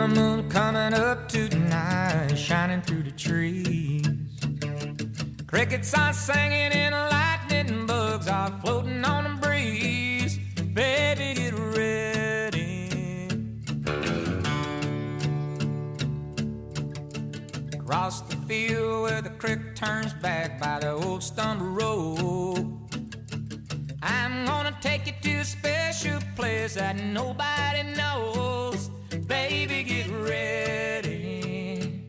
the moon coming up tonight, shining through the trees. Crickets are singing and lightning bugs are floating on the breeze. Baby, get ready. Across the field where the creek turns back by the old stone road, I'm gonna take you to a special place that nobody knows. Baby, get ready.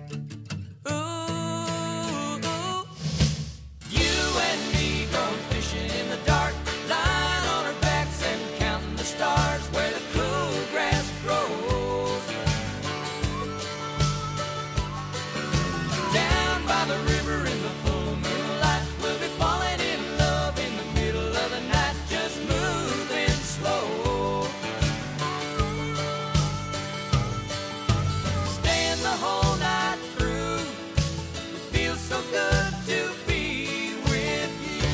Ooh, you and me going fishing in the dark, lying on our backs and counting the stars where the cool grass grows. Down by the river in the full moonlight, we'll be falling in love in the middle of the night, just moving slow. Staying the whole night through, it feels so good to be with you.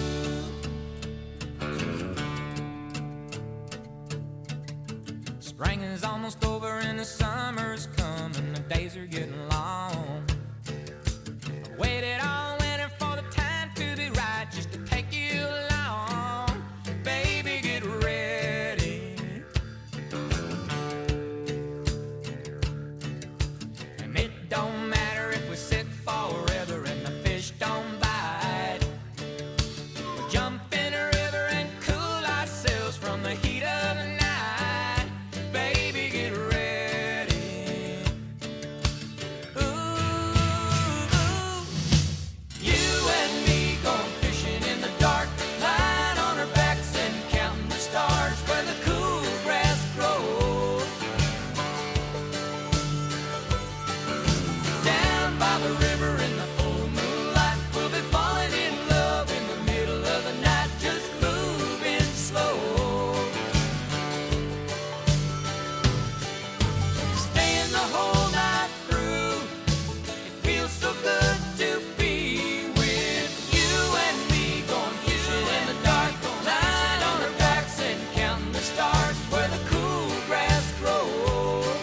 Spring is almost over and the summer's coming, the days are getting long. Waited all winter for the time to be right, just to take you along. Baby, get ready. And it don't matter if we sit forever and the fish don't bite. We'll jump in a river and cool ourselves from the heat of the night. Baby, get ready. Ooh, you and me going fishing in the dark, lying on our backs and counting the stars where the cool grass grows. Down by the river in the full moonlight, we'll be falling in love in the middle of the night, just moving slow. Staying the whole night through, it feels so good to be with you and me going fishing in the dark, lying on our backs and counting the stars where the cool grass grows.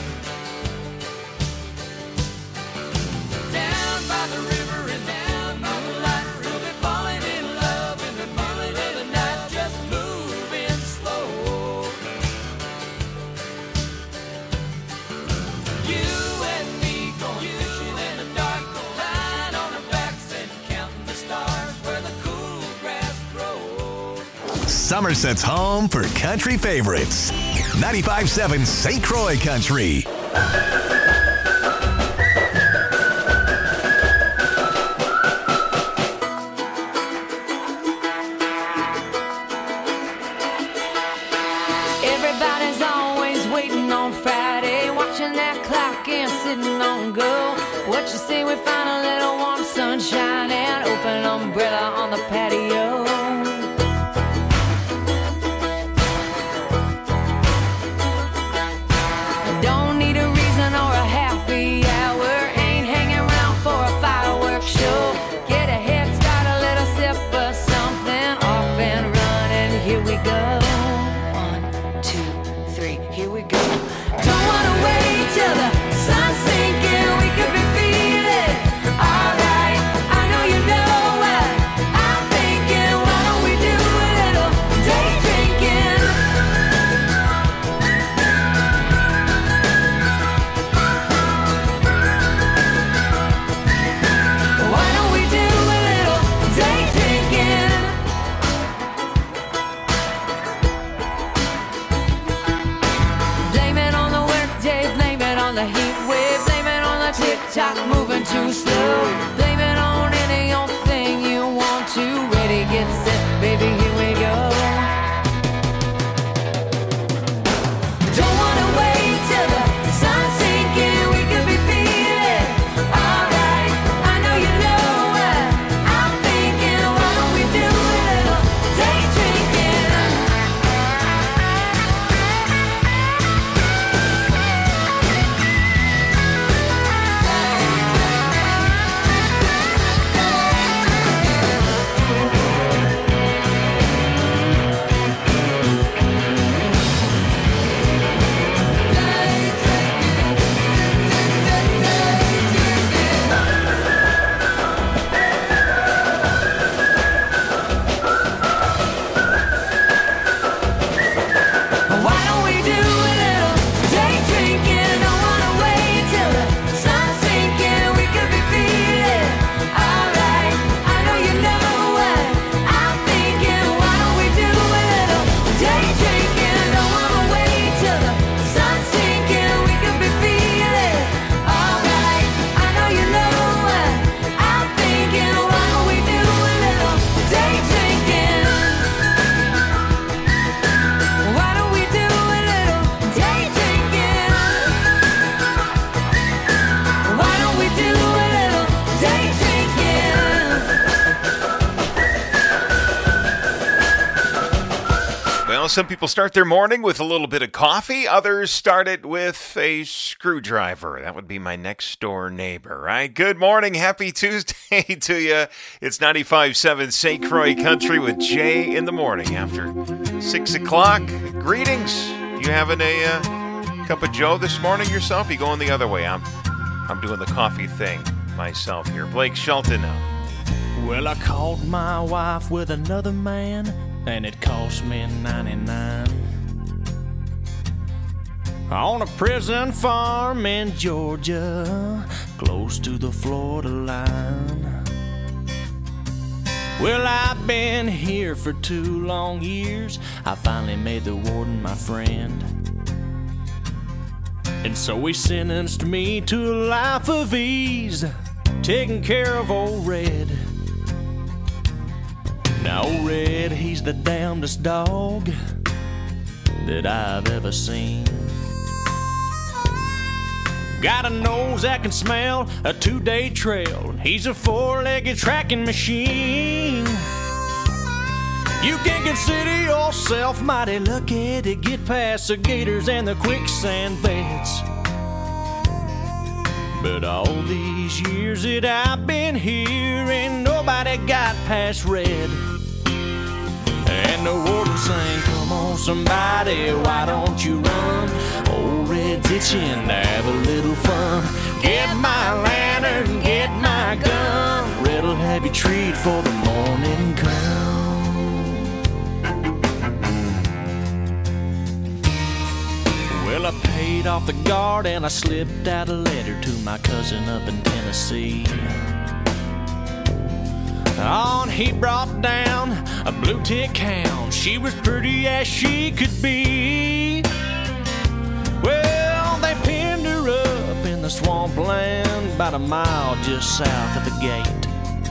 Down by the river and down by the light, we'll be falling in love in the middle of the night, just moving slow. You and me going fishing in the dark, lying on our backs and counting the stars where the cool grass grows. Somerset's home for country favorites. 95.7 St. Croix Country. Everybody's always waiting on Friday, watching that clock and sitting on go. What you say we find a little warm sunshine and open umbrella on the patio? Don't need a reason or a happy hour, ain't hanging around for a fireworks show. Get a head start, a little sip of something, off and running, here we go. 1, 2, 3, here we go. Don't wanna wait till the sun's sinking, we could be feeling alright. I know you know what I'm thinking, why don't we do a little day drinking? Why don't we do a little day drinking? Blame it on the workday, blame it on the heat wave, blame it on the tick-tock moving too slow. Blame it on any old thing you want to. Ready, get set, baby, here we go. Don't wanna wait till the sun's sinking, we could be feeling alright. I know you know what I'm thinking, why don't we do a little day drinking? Well, some people start their morning with a little bit of coffee. Others start it with a screwdriver. That would be my next door neighbor, right? Good morning. Happy Tuesday to you. It's 95.7 St. Croix Country with Jay in the morning after 6 o'clock. Greetings. You having a cup of Joe this morning yourself? You going the other way? I'm doing the coffee thing myself here. Blake Shelton now. Well, I caught my wife with another man, and it cost me 99 on a prison farm in Georgia, close to the Florida line. Well, I've been here for 2 long years. I finally made the warden my friend, and so he sentenced me to a life of ease, taking care of old Red. Now Red, he's the damnedest dog that I've ever seen. Got a nose that can smell a 2-day trail. He's a 4-legged tracking machine. You can consider yourself mighty lucky to get past the gators and the quicksand beds. But all these years that I've been here, ain't nobody got past Red. And the warden sang, come on somebody, why don't you run? Old Red's itching to have a little fun. Get my lantern, get my gun. Red'll have you treat for the morning come. Well, I paid off the guard and I slipped out a letter to my cousin up in Tennessee. On he brought down a blue tick hound. She was pretty as she could be. Well, they pinned her up in the swampland about a mile just south of the gate.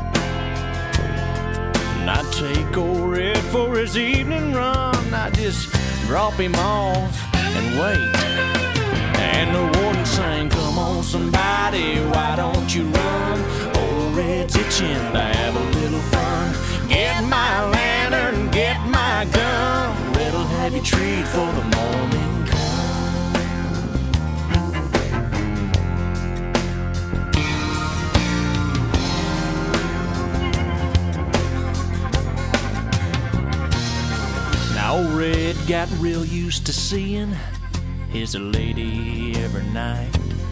And I'd take old Red for his evening run. I'd just drop him off and wait. And the warden sang, come on somebody, why don't you run? Old Red's itching to have a little fun. Get my lantern, get my gun. Red'll have you treat for the morning come. Now old Red got real used to seeing his lady every night.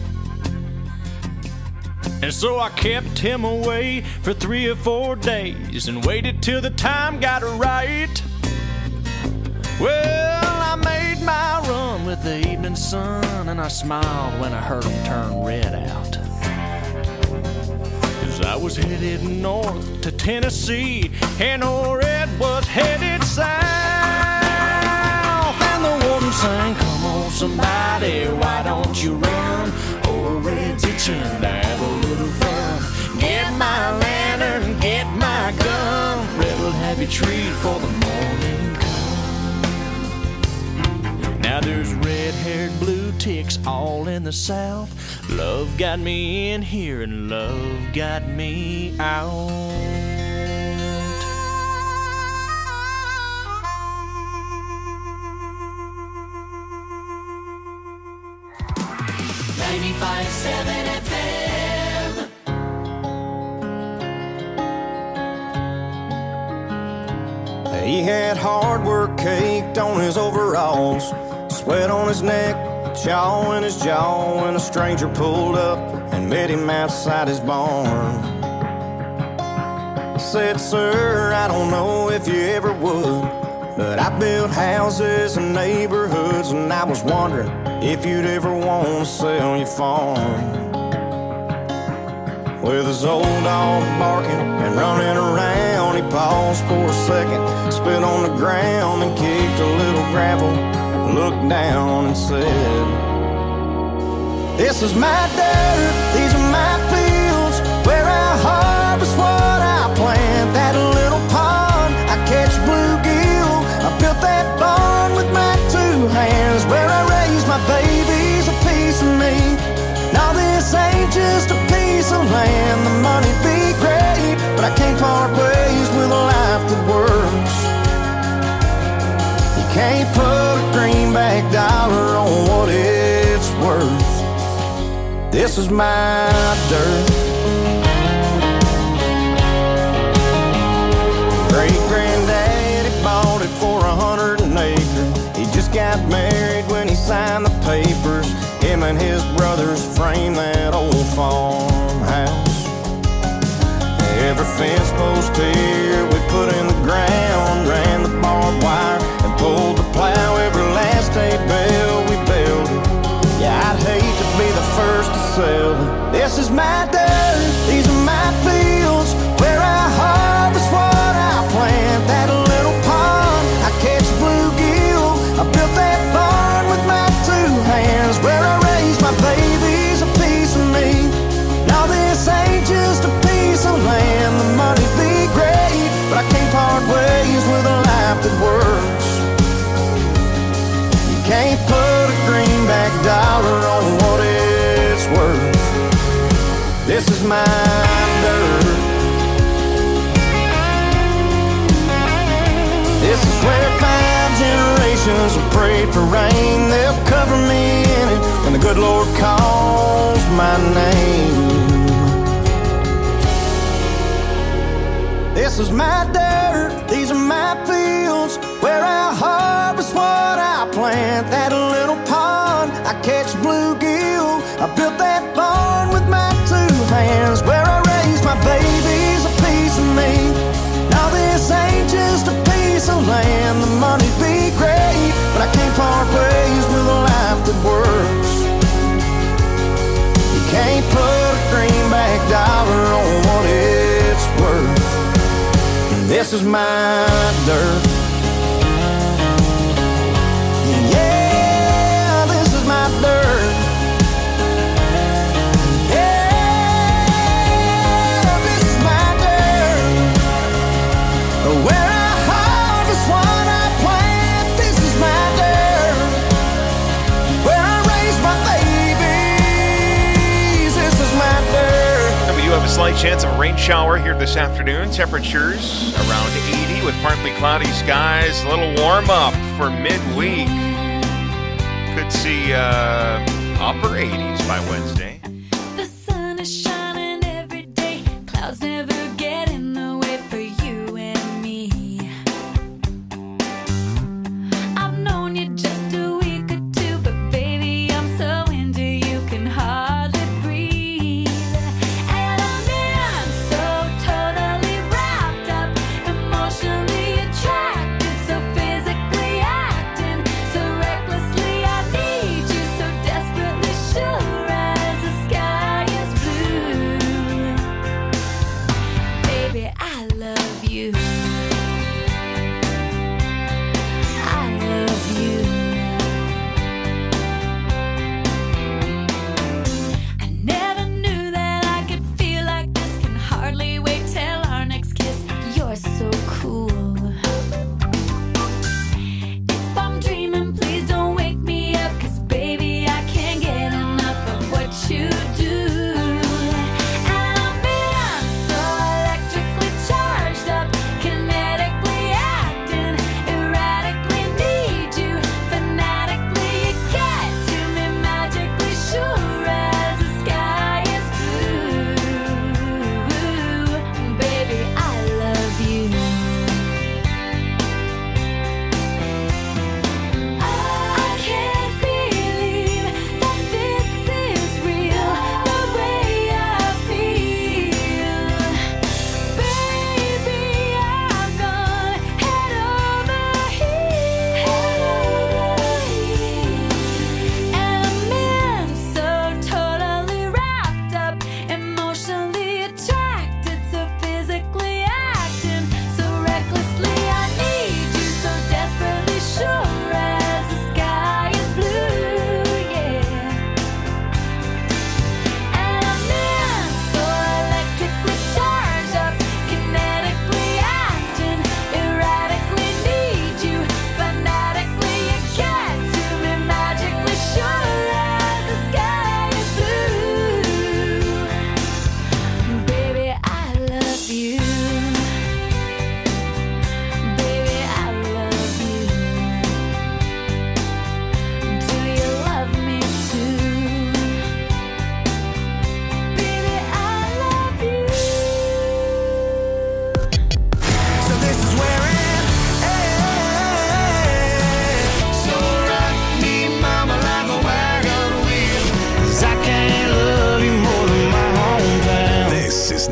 And so I kept him away for 3 or 4 days and waited till the time got right. Well, I made my run with the evening sun, and I smiled when I heard him turn Red out. 'Cause I was headed north to Tennessee, and old Red was headed south. And the warden sang, come on somebody, why don't you run? Old Red's itching to have a little fun. Get my lantern, get my gun. Red'll have you treat for the morning come. Now there's red-haired blue ticks all in the south. Love got me in here and love got me out. 95.7 FM. He had hard work caked on his overalls, sweat on his neck, chaw in his jaw, when a stranger pulled up and met him outside his barn. Said, sir, I don't know if you ever would, but I built houses and neighborhoods, and I was wondering if you'd ever want to sell your farm. With his old dog barking and running around, he paused for a second, spit on the ground and kicked a little gravel, looked down and said, this is my dirt, these are my fields, where I harvest what I plant. That little pond, I catch bluegill, I built that barn with my 2 hands, where I raise my babies, a piece of me. Now this ain't just a piece of land. The money be great, but I can't part ways with a life that works. You can't This is my dirt. Great-granddaddy bought it for 100 an acre. He just got married when he signed the papers. Him and his brothers framed that old farmhouse. Every fence post here we put in the ground, ran the barbed wire and pulled the plow. Every last hay bale we built it. Yeah, I'd hate to be the first to sell it. This is my dirt, these are my fields, where I harvest what I plant. That little pond, I catch bluegill. I built that barn with my 2 hands, where I raise my babies, a piece of me. Now this ain't just a piece of land. The money be great, but I can't part ways with a life that works. You can't put a greenback dollar on what it's worth. This is my dirt. This is where 5 generations have prayed for rain. They'll cover me in it when the good Lord calls my name. This is my dirt, these are my fields, where I harvest what I plant. That little pond, I catch bluegill. I built that barn with my 2 hands, where I raise my babies, a piece of me. Now this ain't just a piece of land. The money be great, but I can't part ways with a life that works. You can't put a greenback dollar on what it's worth. This is my dirt. Yeah, this is my dirt. Yeah, this is my dirt. Where I harvest what I plant. This is my dirt. Where I raise my babies. This is my dirt. And we do have a slight chance of a rain shower here this afternoon. Temperatures around 80 with partly cloudy skies. A little warm up for midweek. Could see upper 80s by Wednesday. The sun is shining every day. Clouds never get in the way for you and me. I've known you just a week or 2, but baby, I'm so into you, can hardly breathe. And I'm in, so totally wrapped up, emotionally attracted, so physically acting, so recklessly I need you, so desperately sure as the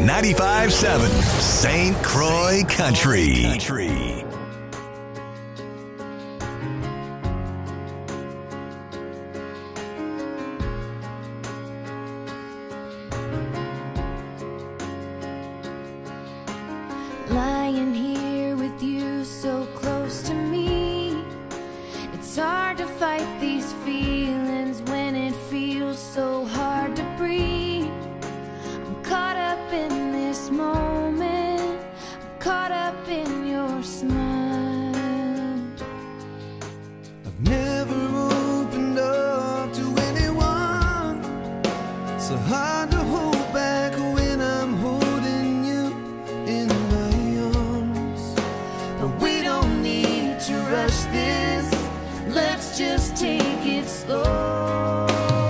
95.7 St. Croix Country. Lying here with you so close to me, it's hard to fight these feelings when it feels so hard to breathe. I'm caught up in this moment, I'm caught up in your smile. I've never opened up to anyone, so hard to hold back when I'm holding you in my arms. But we don't need to rush this, let's just take it slow.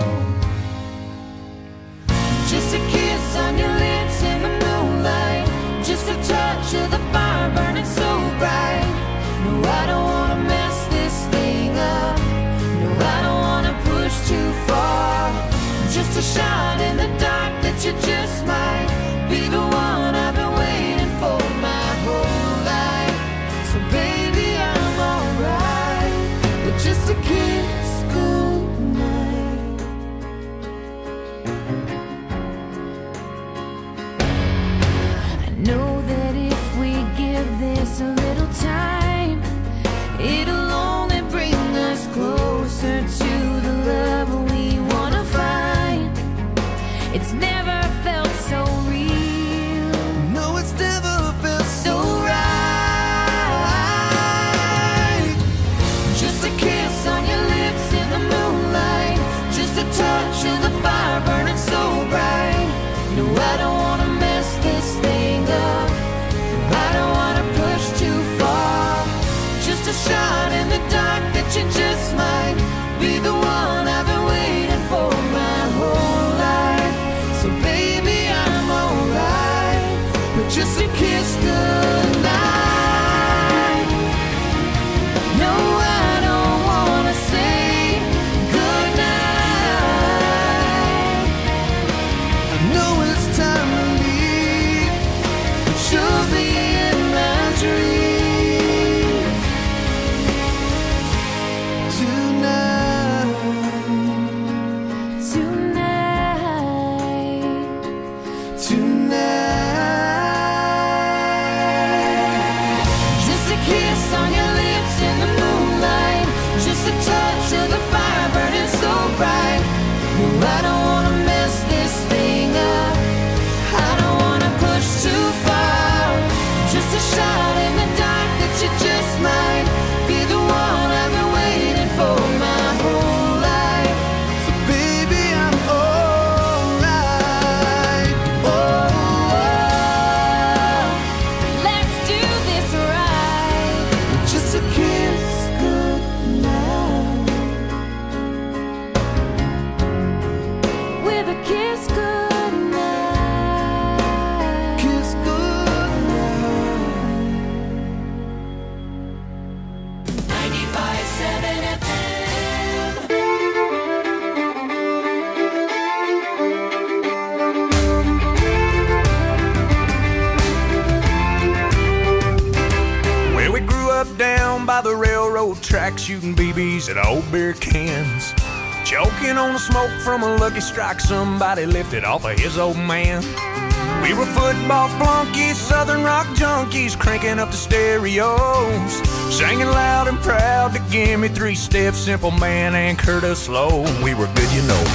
Just a kiss on your lips in the moonlight, just a touch of the fire burning so bright. No, I don't wanna mess this thing up, no, I don't wanna push too far. Just a shot in the dark that you just might be the one I've been waiting for my whole life. So baby, I'm alright with just a kiss goodnight. I know that if we give this a little time, it'll only bring us closer to the love we wanna find. It's never felt so real. No, it's never felt so right. Just a kiss on your lips in the moonlight, just a touch of the fire burning so bright. No, I don't wanna mess this thing up, I don't wanna push too far. Just a shot in the dark that you just might be the one I've been waiting for my whole life. So baby, I'm alright with just a kiss goodnight. No, I don't wanna say goodnight. I know it's time to leave, but you'll be in my dreams tonight. Tonight. Just a kiss on your lips in the moonlight, just a touch of the fire burning so bright. No, I don't wanna mess this thing up, I don't wanna push too far. Just a shot in the dark that you just might be the one I've been waiting for my whole life. So baby, I'm alright. Oh, let's do this right. Just a kiss goodnight. With a kiss goodnight. Kiss goodnight. 95.7 FM. Well, we grew up down by the railroad track, shooting BBs at old beer cans, choking on the smoke from a Lucky Strike somebody lifted off of his old man. We were football flunkies, southern rock junkies, cranking up the stereos, singing loud and proud to give me three steps, Simple Man and Curtis Slow. We were good, you know.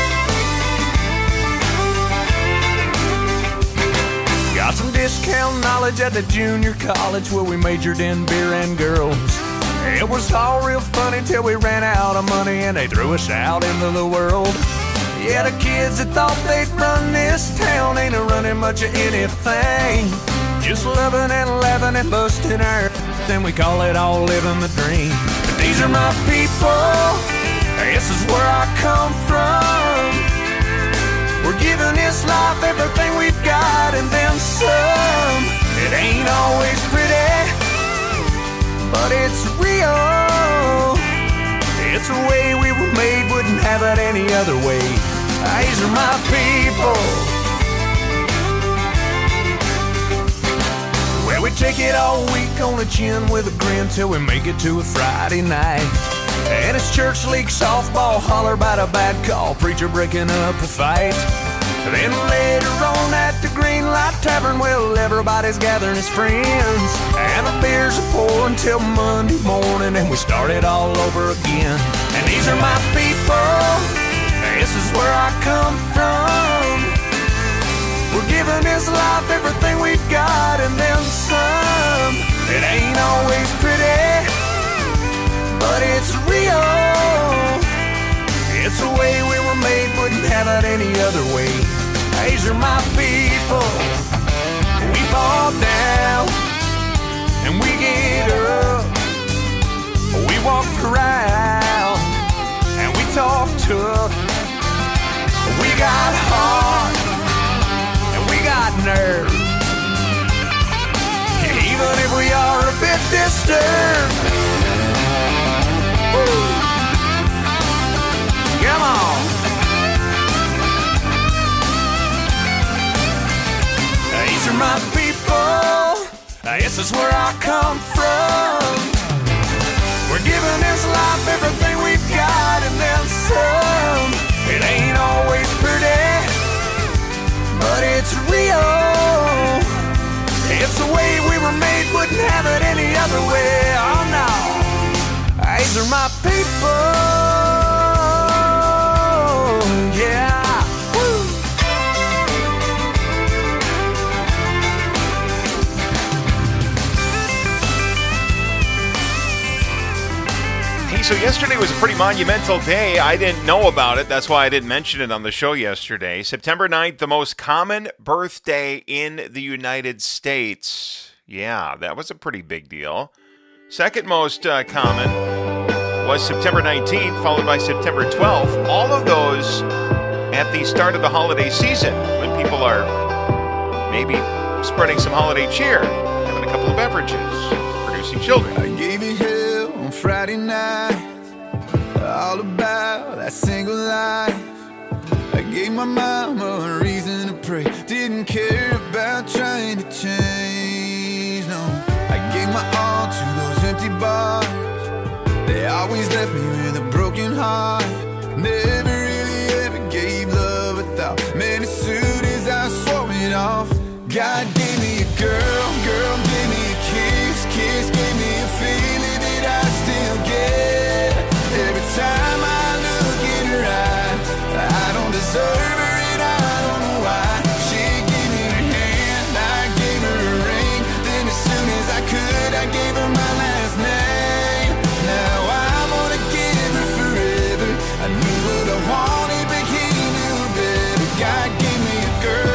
Got some discount knowledge at the junior college where we majored in beer and girls. It was all real funny till we ran out of money and they threw us out into the world. Yeah, the kids that thought they'd run this town ain't a running much of anything. Just loving and laughing and busting our then we call it all living the dream. But these are my people, this is where I come from. We're giving this life everything we've got and then some. It ain't always pretty, but it's real. It's the way we were made, wouldn't have it any other way. These are my people. take it all week on the chin with a grin till we make it to a Friday night. And it's church league softball, holler about a bad call, preacher breaking up a fight. Then later on at the Green Light Tavern, well, everybody's gathering as friends, and the beers are pouring till Monday morning, and we start it all over again. And these are my people, this is where I come from. We're giving this life everything we've got and then some. It ain't always pretty, but it's real. It's the way we were made, wouldn't have it any other way. These are my people. We fall down and we get up. We walk around and we talk tough. We got heart and we got nerve. Even if we are a bit disturbed. Woo. Come on. These are my people. This is where I come from. We're giving this life everything we've got and then some. It ain't always pretty, but it's real. It's the way we were made, wouldn't have it any other way. Oh no. These are my people. Yeah. Woo. Hey, so yesterday was a pretty monumental day. I didn't know about it. That's why I didn't mention it on the show yesterday. September 9th, the most common birthday in the United States. Yeah, that was a pretty big deal. Second most common was September 19th, followed by September 12th. All of those at the start of the holiday season, when people are maybe spreading some holiday cheer, having a couple of beverages, producing children. I gave you hell on Friday night, all about that single life. I gave my mama a reason to pray, didn't care about trying to change, no. I gave my all to those empty bars, they always left me with a broken heart. Never really ever gave love a thought, man, as soon as I swore it off. God gave me a girl, girl gave me a kiss, kiss gave me a feeling that I still get. Every time I look in her eyes, I don't deserve her and I don't know why. She gave me her hand, I gave her a ring, then as soon as I could, I gave her my last name. Now I'm gonna give her forever. I knew what I wanted, but he knew better. God gave me a girl.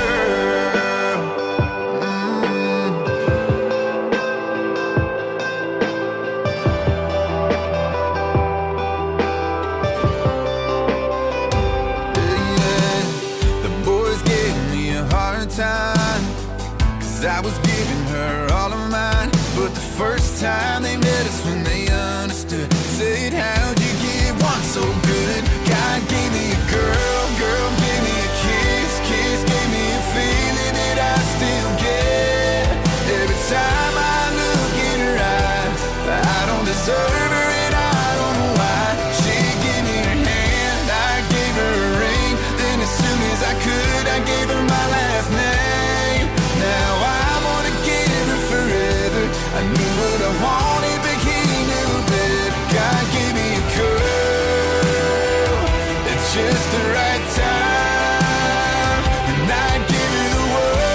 Time, 'cause I was giving her all of mine, but the first time they met us when they understood, said, how'd you get one so good? God gave me a girl, girl gave me a kiss, kiss gave me a feeling that I still get. Every time I look in her eyes, I don't deserve her and I don't know why. She gave me her hand, I gave her a ring, then as soon as I could, I gave her my last name. Now I'm gonna give her forever. I knew what I wanted, but he knew better. God gave me a girl, it's just the right time, and I give her the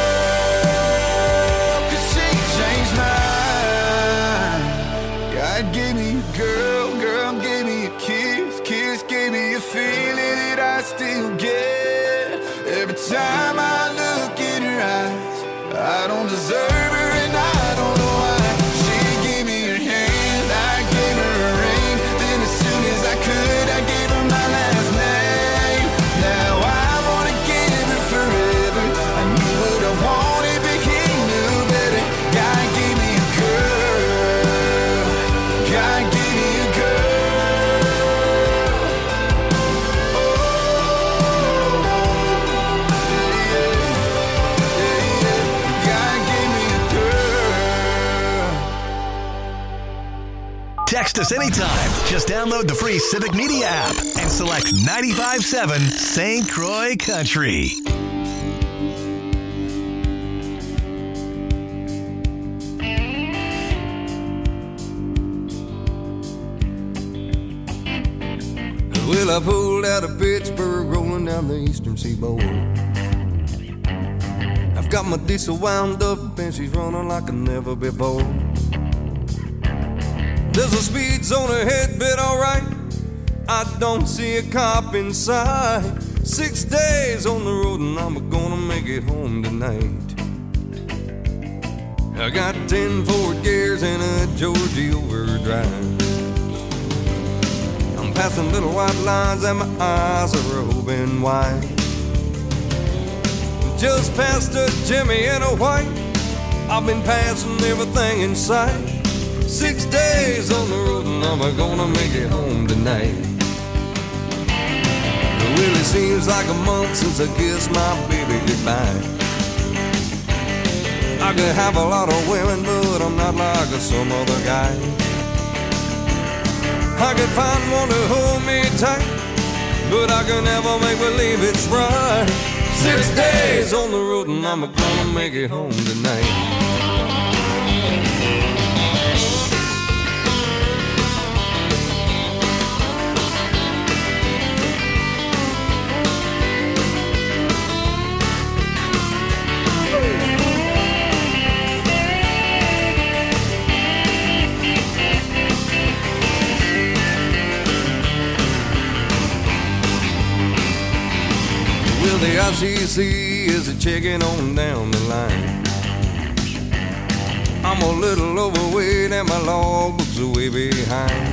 world, 'cause she changed mine. God gave me a girl, girl gave me a kiss, kiss gave me a feeling that I still get. Every time I look in her eyes, I don't deserve her and I don't know why. She gave me her hand, I gave her a ring, then as soon as I could, I gave her my last name. Now I wanna give her forever. I knew what I wanted, but he knew better. God gave me a girl, God gave me a girl. God gave me a Text us anytime. Just download the free Civic Media app and select 95.7 St. Croix Country. Well, I pulled out of Pittsburgh, rolling down the eastern seaboard. I've got my diesel wound up and she's running like never before. There's a speed zone ahead, but alright, I don't see a cop in sight. 6 days on the road and I'm gonna make it home tonight. I got 10 forward gears and a Georgie overdrive. I'm passing little white lines and my eyes are open wide. Just past a Jimmy and a white, I've been passing everything in sight. 6 days on the road and I'm gonna make it home tonight. Well, it seems like a month since I kissed my baby goodbye. I could have a lot of women, but I'm not like some other guy. I could find one to hold me tight, but I can never make believe it's right. 6 days on the road and I'm gonna make it home tonight. The ICC is a checking on down the line. I'm a little overweight and my logbook's way behind.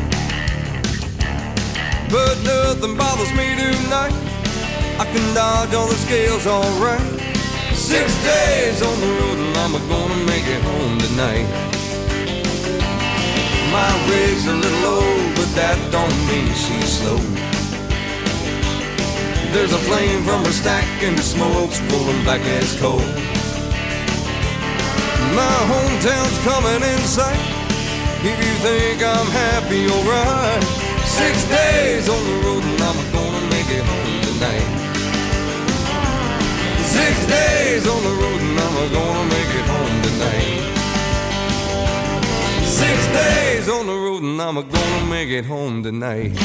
But nothing bothers me tonight. I can dodge all the scales alright. 6 days on the road and I'm gonna make it home tonight. My rig's a little low, but that don't mean she's slow. There's a flame from her stack and the smoke's rolling back as coal. My hometown's coming in sight. If you think I'm happy, alright. 6 days on the road and I'm gonna make it home tonight. 6 days on the road and I'm gonna make it home tonight. 6 days on the road and I'm gonna make it home tonight.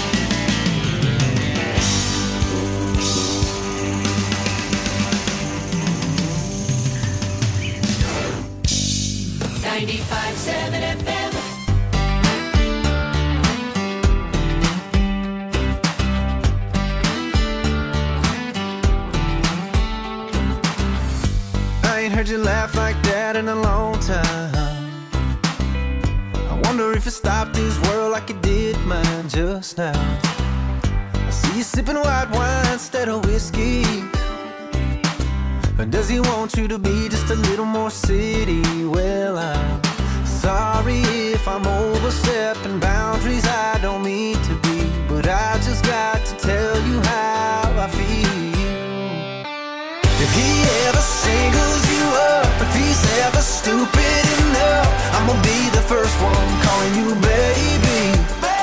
95.7 FM. I ain't heard you laugh like that in a long time. I wonder if it stopped this world like it did mine just now. I see you sipping white wine instead of whiskey. Does he want you to be just a little more city? Well, I'm sorry if I'm overstepping boundaries I don't mean to be, but I just got to tell you how I feel. If he ever singles you up, if he's ever stupid enough, I'm gonna be the first one calling you baby.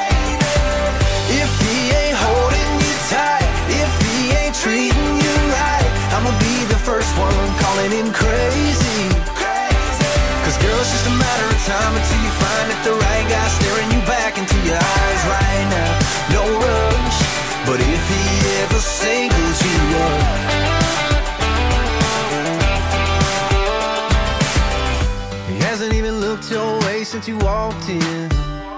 If he ain't holding you tight, if he ain't treating you right, I'm gonna be the first one calling him crazy. Cause girl, it's just a matter of time until you find that the right guy staring you back into your eyes right now. No rush, but if he ever singles you up, he hasn't even looked your way since you walked in.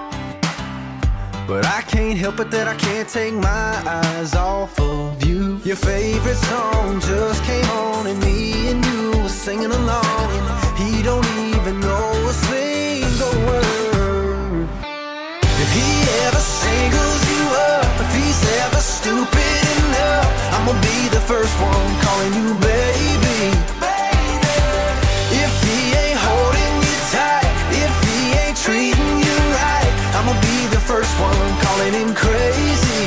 But I can't help it that I can't take my eyes off of you. Your favorite song just came on and me and you were singing along, and he don't even know a single word. If he ever singles you up, if he's ever stupid enough, I'm gonna be the first one calling you baby. If he ain't holding you tight, if he ain't treating you right, I'm gonna be the first one calling him crazy.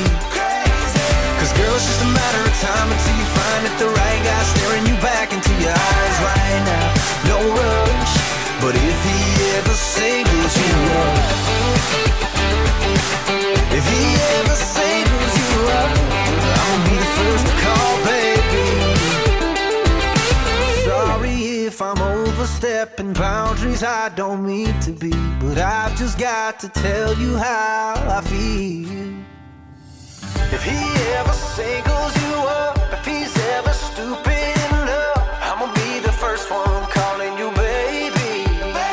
Cause girl, it's just a matter of time until you find that the right guy staring you back into your eyes right if I'm overstepping boundaries I don't mean to be, but I've just got to tell you how I feel. If he ever singles you up, if he's ever stupid enough, I'm gonna be the first one calling you baby.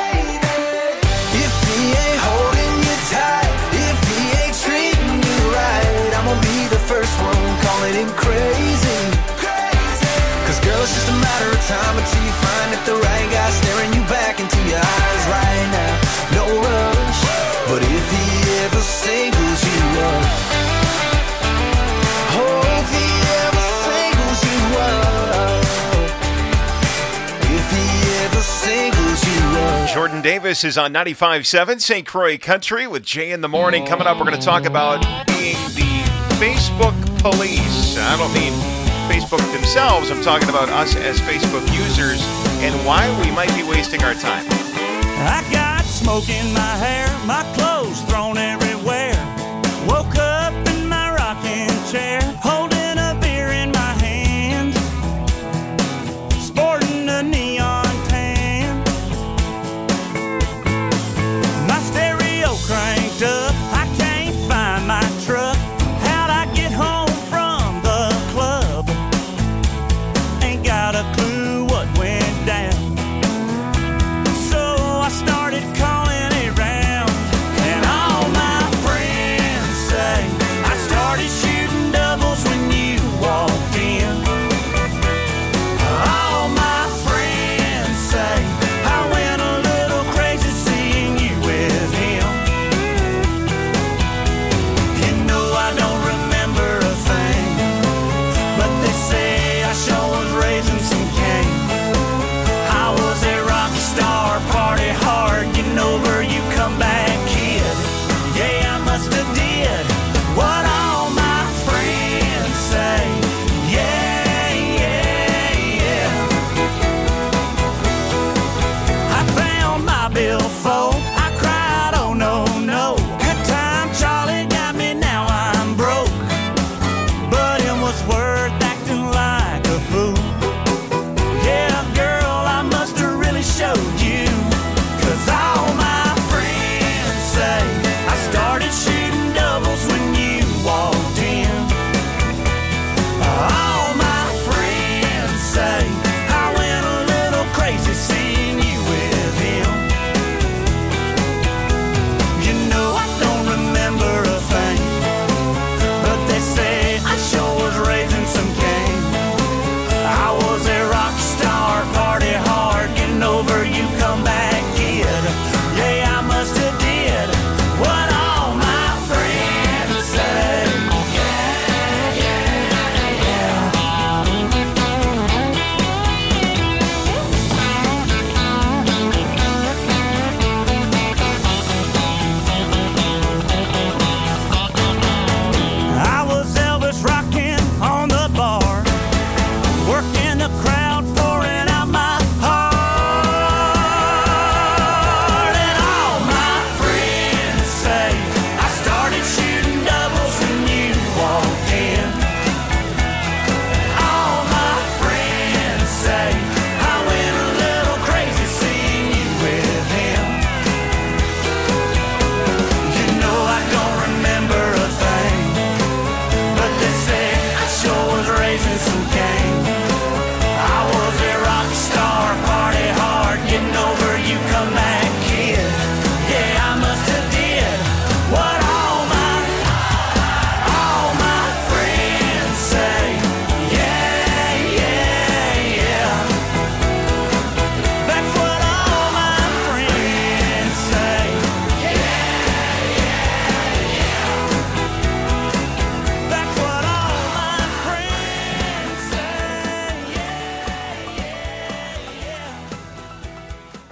If he ain't holding you tight, if he ain't treating you right, I'm gonna be the first one calling him crazy. Cause girl, it's just a matter of time until you find that the right guy staring you back into your eyes right now. No rush, but if he ever singles you up, oh, if he ever singles you up, if he ever singles you up. Jordan Davis is on 95.7 St. Croix Country with Jay in the Morning. Coming up, we're going to talk about being the Facebook police. I don't mean Facebook themselves. I'm talking about us as Facebook users and why we might be wasting our time. I got smoke in my hair, my clothes thrown everywhere. Woke up in my rocking chair, holding a beer in my hand, sporting a neon tan. My stereo cranked up, I can't find my truck. How'd I get home from the club? Ain't got a clue what went down. So I started calling around, and all my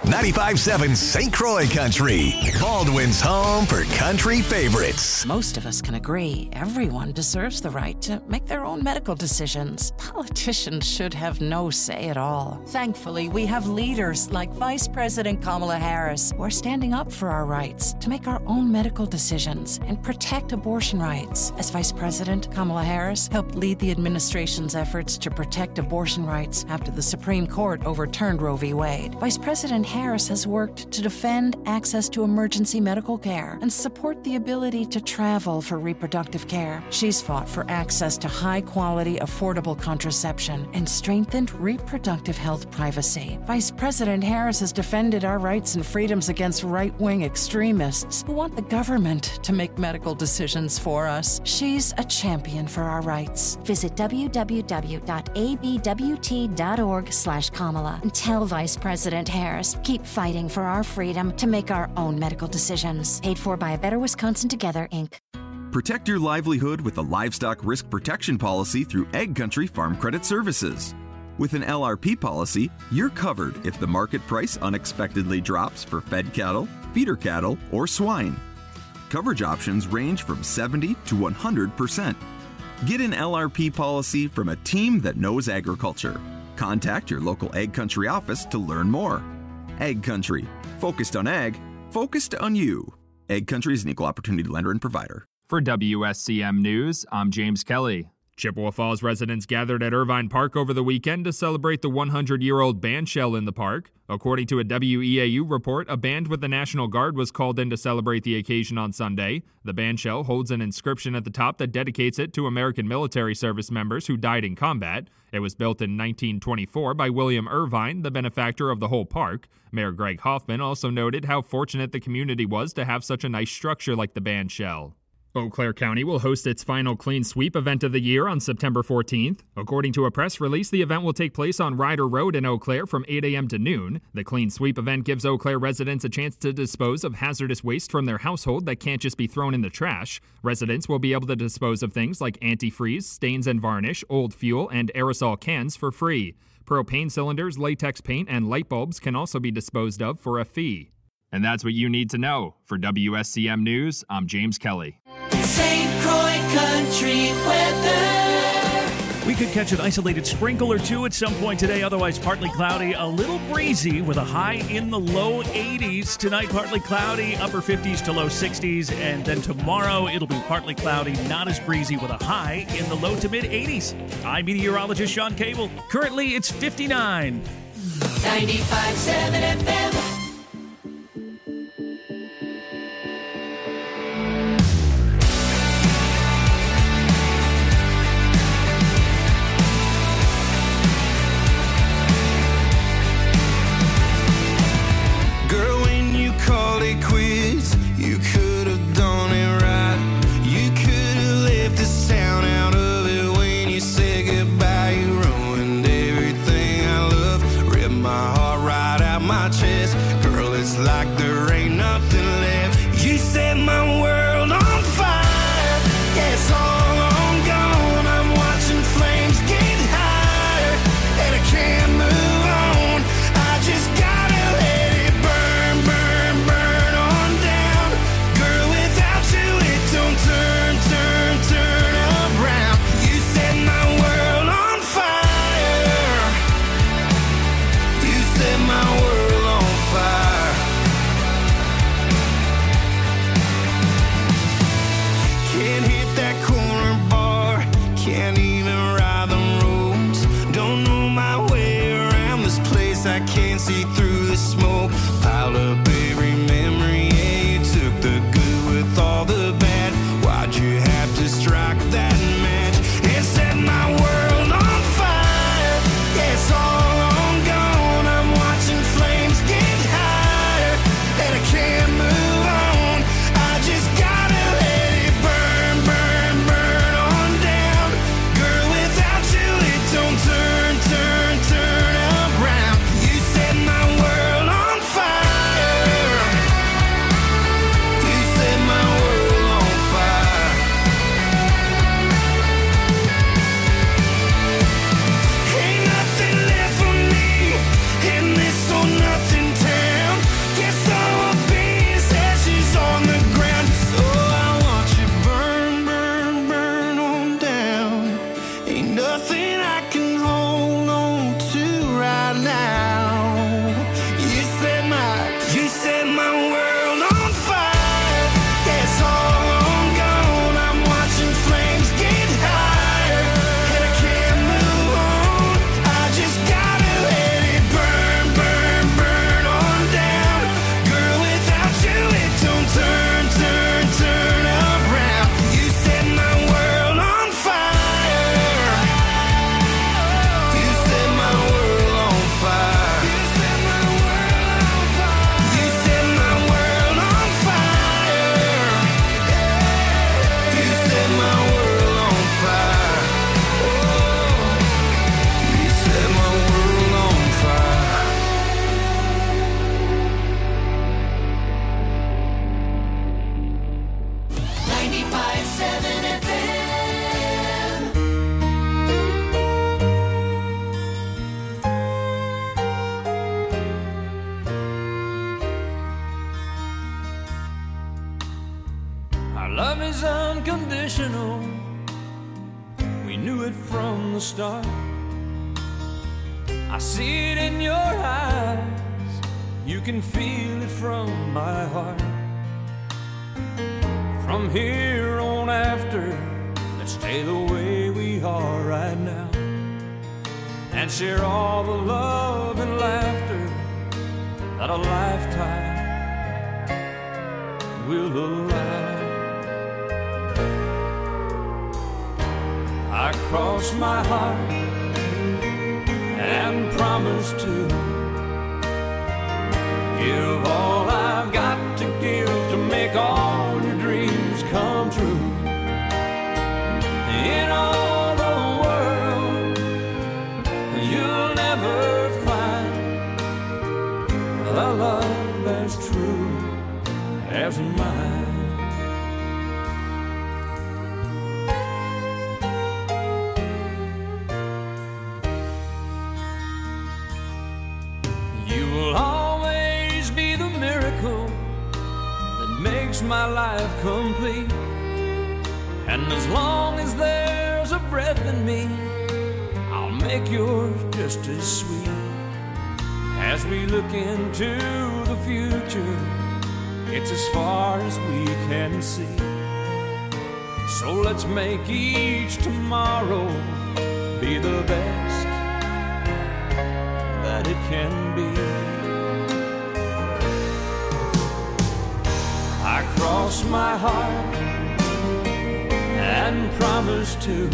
95.7 St. Croix Country, Baldwin's home for country favorites. Most of us can agree everyone deserves the right to make their own medical decisions. Politicians should have no say at all. Thankfully, we have leaders like Vice President Kamala Harris who are standing up for our rights to make our own medical decisions and protect abortion rights. As Vice President, Kamala Harris helped lead the administration's efforts to protect abortion rights after the Supreme Court overturned Roe v. Wade. Vice President Harris has worked to defend access to emergency medical care and support the ability to travel for reproductive care. She's fought for access to high-quality, affordable contraception and strengthened reproductive health privacy. Vice President Harris has defended our rights and freedoms against right-wing extremists who want the government to make medical decisions for us. She's a champion for our rights. Visit www.abwt.org/Kamala and tell Vice President Harris, keep fighting for our freedom to make our own medical decisions. Paid for by A Better Wisconsin Together, Inc. Protect your livelihood with a livestock risk protection policy through Egg Country Farm Credit Services. With an LRP policy, you're covered if the market price unexpectedly drops for fed cattle, feeder cattle, or swine. Coverage options range from 70 to 100%. Get an LRP policy from a team that knows agriculture. Contact your local Egg Country office to learn more. Egg Country. Focused on ag, focused on you. Egg Country is an equal opportunity lender and provider. For WSCM News, I'm James Kelly. Chippewa Falls residents gathered at Irvine Park over the weekend to celebrate the 100-year-old bandshell in the park. According to a WEAU report, a band with the National Guard was called in to celebrate the occasion on Sunday. The bandshell holds an inscription at the top that dedicates it to American military service members who died in combat. It was built in 1924 by William Irvine, the benefactor of the whole park. Mayor Greg Hoffman also noted how fortunate the community was to have such a nice structure like the bandshell. Eau Claire County will host its final Clean Sweep event of the year on September 14th. According to a press release, the event will take place on Ryder Road in Eau Claire from 8 a.m. to noon. The Clean Sweep event gives Eau Claire residents a chance to dispose of hazardous waste from their household that can't just be thrown in the trash. Residents will be able to dispose of things like antifreeze, stains and varnish, old fuel, and aerosol cans for free. Propane cylinders, latex paint, and light bulbs can also be disposed of for a fee. And that's what you need to know. For WSCM News, I'm James Kelly. St. Croix Country weather. We could catch an isolated sprinkle or two at some point today, otherwise partly cloudy, a little breezy with a high in the low 80s. Tonight, partly cloudy, upper 50s to low 60s, and then tomorrow it'll be partly cloudy, not as breezy with a high in the low to mid 80s. I'm meteorologist Sean Cable. Currently, it's 59. 95.7 FM. Called it quits. You could have done it right. You could have left this town out of it when you said goodbye. You ruined everything I love. Ripped my heart right out my chest. Girl, it's like there ain't nothing left. You set my world on fire. Yeah, it's all on gone. I'm watching flames get higher, and I can't move on. I just gotta let it burn, burn, burn on down. Girl, without you it don't turn, turn, turn around. You set my world on fire. You set my world on fire. Can't hit that corner bar. Can't even ride the roads. Don't know my way around this place. I can't see through the smoke. Piled up every memory. Yeah, you took the good with all the bad. Why'd you have to strike that match? It set my world on fire. Yeah, it's all on gone. I'm watching flames get higher, and I can't move on. I just gotta let it burn, burn, burn on down. Girl, without you it don't turn, turn, turn around. You set my world on fire. is unconditional. We knew it from the start. I see it in your eyes. You can feel it from my heart. From here on after, let's stay the way we are right now, and share all the love and laughter that a lifetime will allow. I cross my heart and promise to give all I've got to give to make all your dreams come true. In all the world, you'll never find a love as true as mine. You will always be the miracle that makes my life complete. And as long as there's a breath in me, I'll make yours just as sweet. As we look into the future, it's as far as we can see. So let's make each tomorrow be the best that it can be. I cross my heart and promise to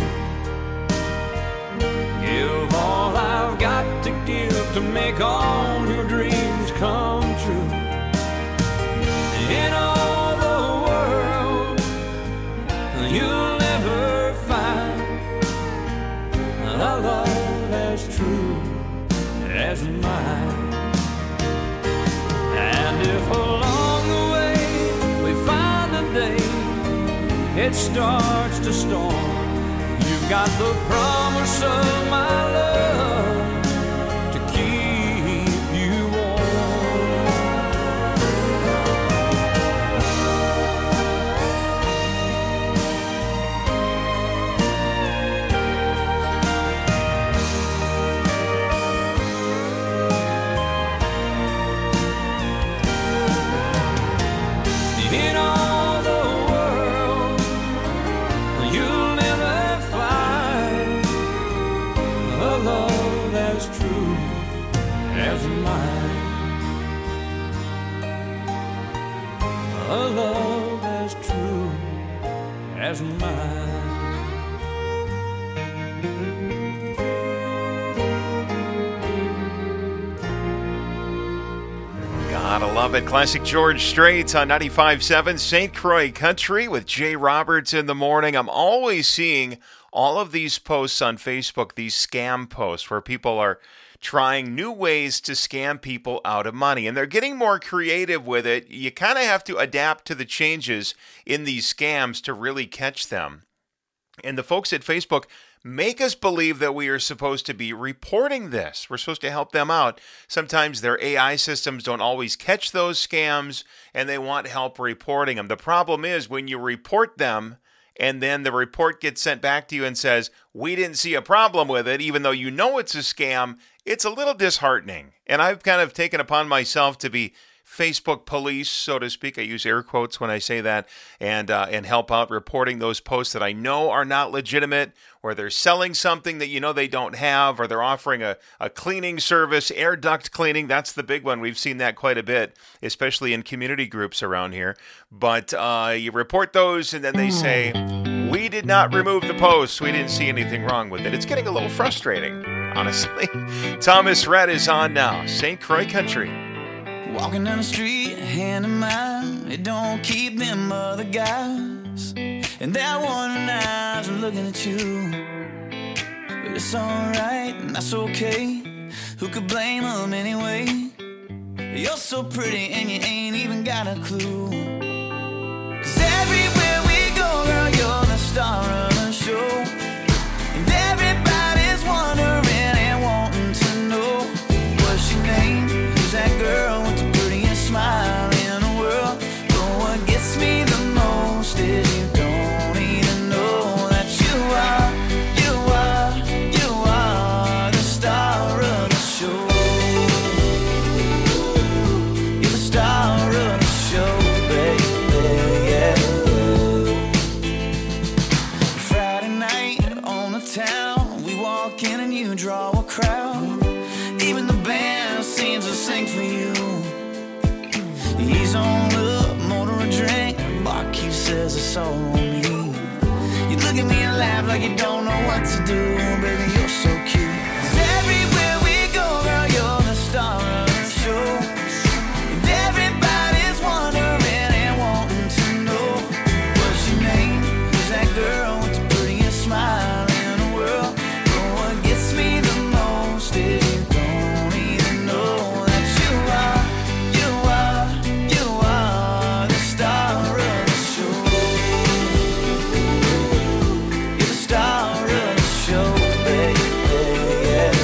give all I've got to give to make all your dreams come true. In all the world, you'll never find a love as true as mine. And if along the way we find a day it starts to storm, you've got the promise of my love to keep you warm. In all the world, you'll never find a love as true as mine. A love as true as mine. Gotta love it. Classic George Strait on 95.7 St. Croix Country with Jay Roberts in the morning. I'm always seeing all of these posts on Facebook, these scam posts where people are trying new ways to scam people out of money. And they're getting more creative with it. You kind of have to adapt to the changes in these scams to really catch them. And the folks at Facebook make us believe that we are supposed to be reporting this. We're supposed to help them out. Sometimes their AI systems don't always catch those scams, and they want help reporting them. The problem is when you report them, and then the report gets sent back to you and says, we didn't see a problem with it, even though you know it's a scam, it's a little disheartening. And I've kind of taken upon myself to be Facebook police, so to speak. I use air quotes when I say that, and help out reporting those posts that I know are not legitimate, or they're selling something that you know they don't have, or they're offering a cleaning service, air duct cleaning. That's the big one. We've seen that quite a bit, especially in community groups around here. But you report those, and then they say, we did not remove the post. We didn't see anything wrong with it. It's getting a little frustrating, honestly. Thomas Rhett is on now. St. Croix Country. Walking down the street, hand in mine, it don't keep them other guys. And that one eyes are looking at you. But it's alright, and that's okay. Who could blame them anyway? You're so pretty and you ain't even got a clue. 'Cause everywhere we go, girl, you're the star of the show. And everybody's wondering and wanting to know, what's your name? Who's that girl with the prettiest smile in the world? But what gets me the most is you don't for you. He's on up, motor a drink. Barkeep says it's all on me. You look at me and laugh like you don't know what to do. Baby, you're so cute. 'Cause everywhere we go, girl, you're the star of the show. And everybody's wondering and wanting to know what's your name. Who's that girl with the prettiest smile in the world? But what gets me the most is you don't even know that you are the star of the show. You're the star of the show, baby. Yeah,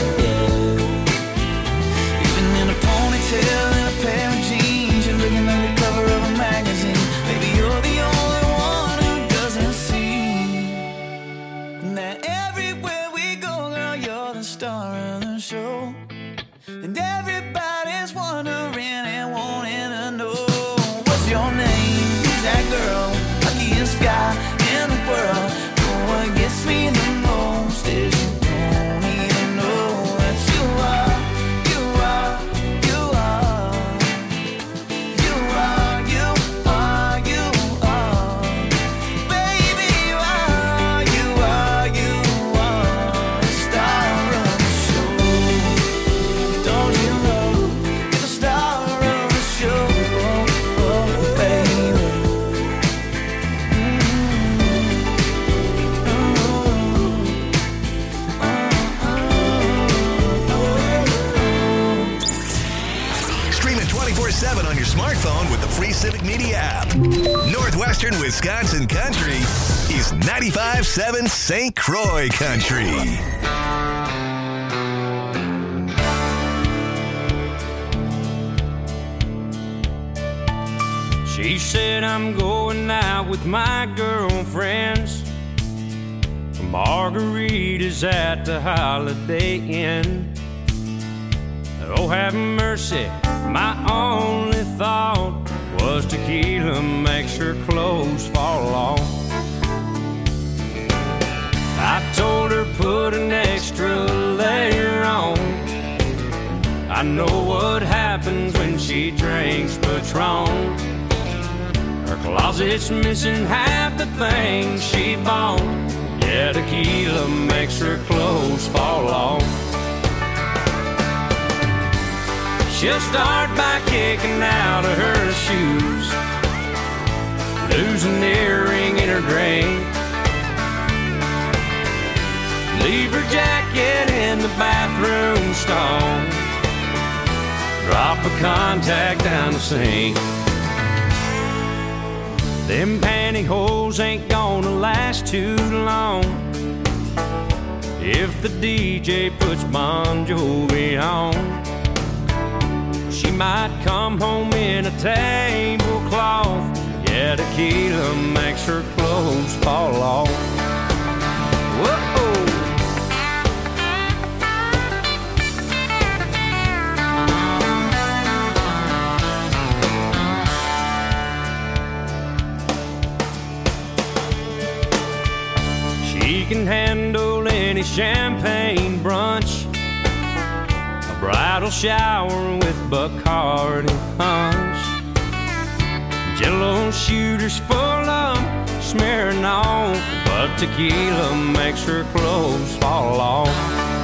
yeah. Even in a ponytail and a pair of jeans, you're looking like the cover of a magazine. Baby, you're the only one who doesn't see that everywhere we go, girl, you're the star of the show. And everybody's wondering and wanting to know what's your name? Who's that girl? Luckiest guy in the world. But what gets me the most is you don't even know that you are baby, you are the star of the show. Don't you know you're the star of the show, oh, baby. Stream it 24/7 on your smartphone with the free Civic Media app. Northwestern Wisconsin Country is 95.7 St. Croix Country. She said I'm going out with my girlfriends for margaritas at the Holiday Inn. Oh, have mercy, my only thought was tequila makes her clothes fall off. I told her put an extra layer on. I know what happens when she drinks Patron. Her closet's missing half the things she bought. Yeah, tequila makes her clothes fall off. She'll start by kicking out of her shoes, lose an earring in her drink, leave her jacket in the bathroom stall, drop a contact down the sink. Them pantyhose ain't gonna last too long if the DJ puts Bon Jovi on. She might come home in a tablecloth. Yeah, tequila makes her clothes fall off. Whoa. She can handle any champagne brunch, a bridal shower with Bacardi punch, Jello shooters full of smearing off, but tequila makes her clothes fall off.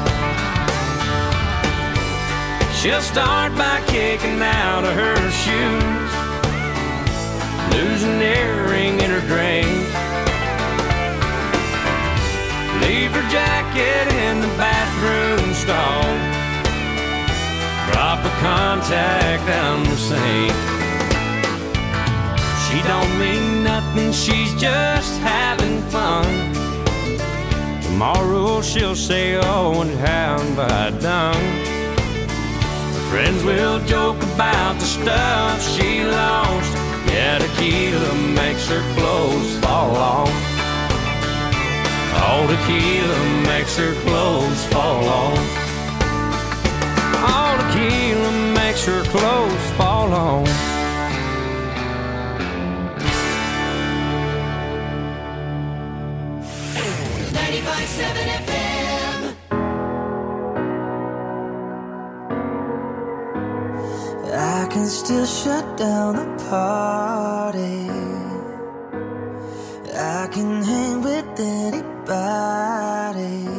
She'll start by kicking out of her shoes, lose an earring in her drink, leave her jacket in the bathroom stall, drop a contact down the sink. She don't mean nothing, she's just having fun. Tomorrow she'll say, oh, and how have I done? Her friends will joke about the stuff she lost. Yeah, tequila makes her clothes fall off. Oh, tequila makes her clothes fall off. Oh, tequila makes her clothes fall off. I can still shut down the party. I can hang with anybody.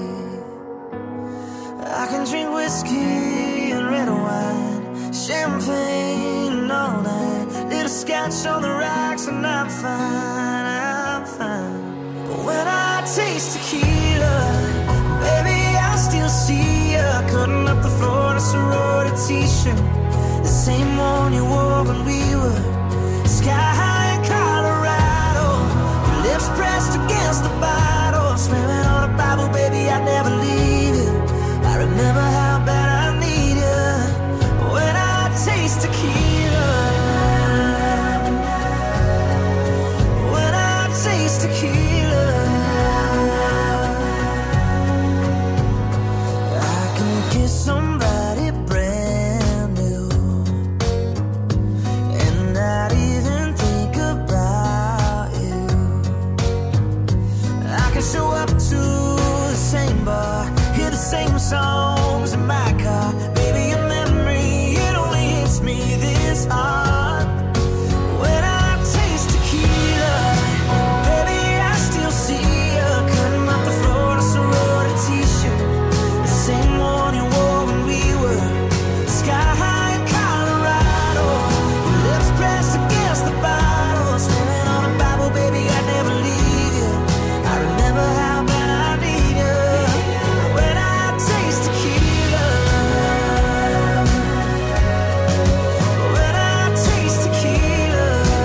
I can drink whiskey and red wine, champagne and all night, little scotch on the rocks, and I'm fine, I'm fine. But when I taste tequila, baby, I still see ya cutting up the floor in a sorority t-shirt, the same one you wore when we were sky high in Colorado. Your lips pressed against the bottle, swearing on a Bible, baby, I'd never leave you. I remember how bad I need you when I taste tequila. When I taste tequila, I can kiss somebody brand new and not even think about you. I can show up to the same bar, hear the same songs in my car. Baby, your memory, it only hits me this hard. When I taste tequila, baby, I still see you cutting up the floor in a sorority t-shirt, the same one you wore when we were sky high in Colorado. Your lips pressed against the bottle, swearing on a Bible, baby, I'd never leave you. I remember how bad I need you when I taste tequila. When I taste tequila.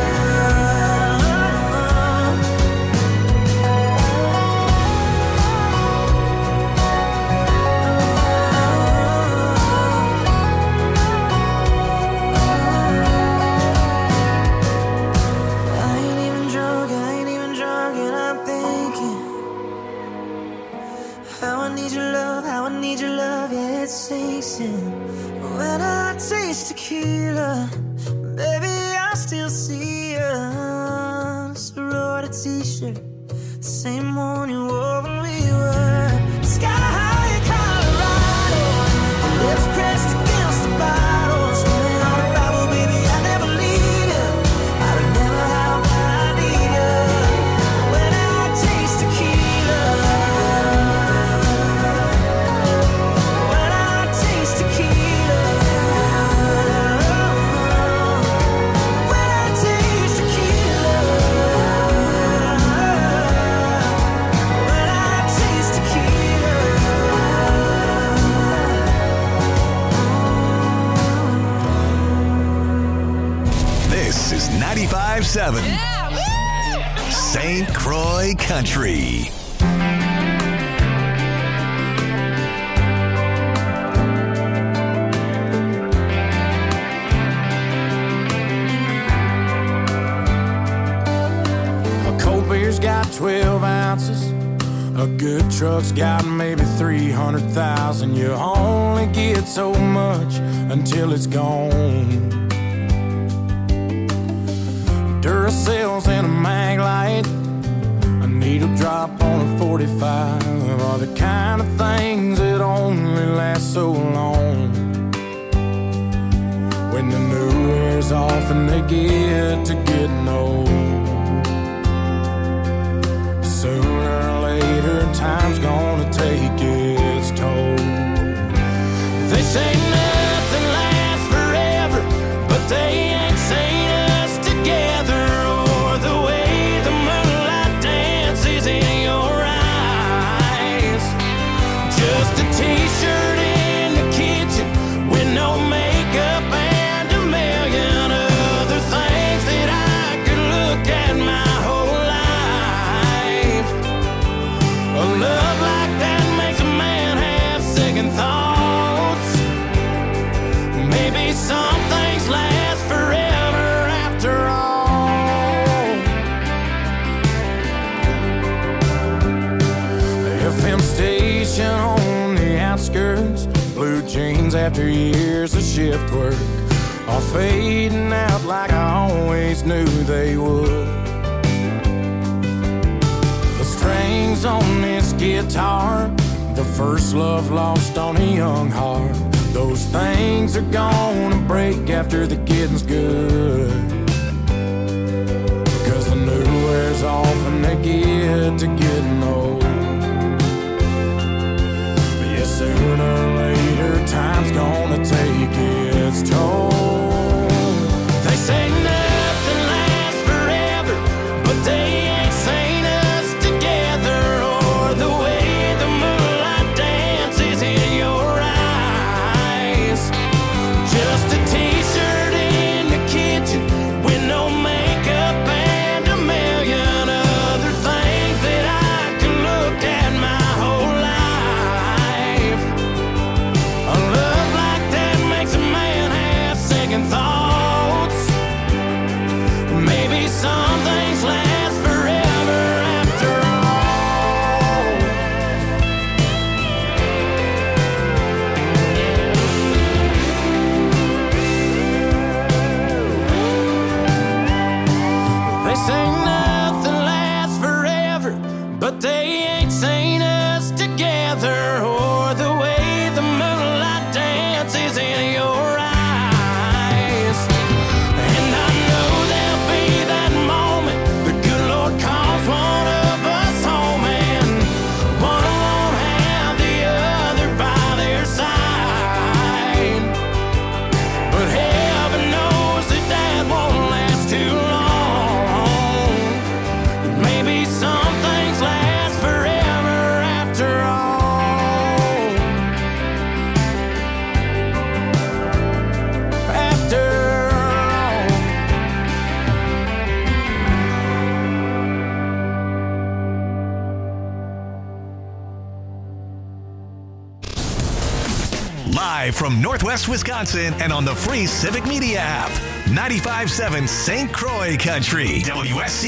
I ain't even drunk, and I'm thinking how I need your love, how I need your love, yeah, it sinks in. When I taste tequila, baby, I still see you. Sorority t-shirt, the same one you wore when we were sky high in Colorado. Your lips pressed against the bottle, swearing on a Bible, baby, I never leave you. I remember how bad I need you when I taste tequila. When I taste tequila. When I taste tequila. When I taste tequila. This is 95.7 St. Croix Country. A cold beer's got 12 ounces. A good truck's got maybe 300,000. You only get so much until it's gone. Duracells and a mag light, a needle drop on a 45 are the kind of things that only last so long. When the new wears off and they get to getting old, sooner or later time's gonna take its toll. They say nothing lasts forever, but they ain't seen us together, or the way the moonlight dances in your eyes. Just a t-shirt in the kitchen with no makeup and a million other things that I could look at my whole life. A love like that makes a man have second thoughts. Maybe some things last forever after all. The FM station on the outskirts, blue jeans after years of shift work, are fading out like I always knew they would. The strings on this guitar, the first love lost on a young heart, those those things are gonna break after the getting's good. Because the new wears off and they get to getting old. But yeah, sooner or later, time's gonna take its toll. They say nothing lasts forever, but they ain't seen us together, or the way the moonlight dances in your eyes. Just a t-shirt in the kitchen with no makeup and a million other things that I could look at my whole life. A love like that makes a man have second thoughts. Maybe some things last forever after all. They say nothing lasts forever, but they ain't seen us together, or the way the moonlight dances in your eyes. And I know there'll be that moment the good Lord calls one of us home, and one won't have the other by their side. But heaven knows that that won't last too long. Maybe some things last forever after all. After all. Live from Northwest Wisconsin and on the free Civic Media app. 95.7 St. Croix Country. WSC.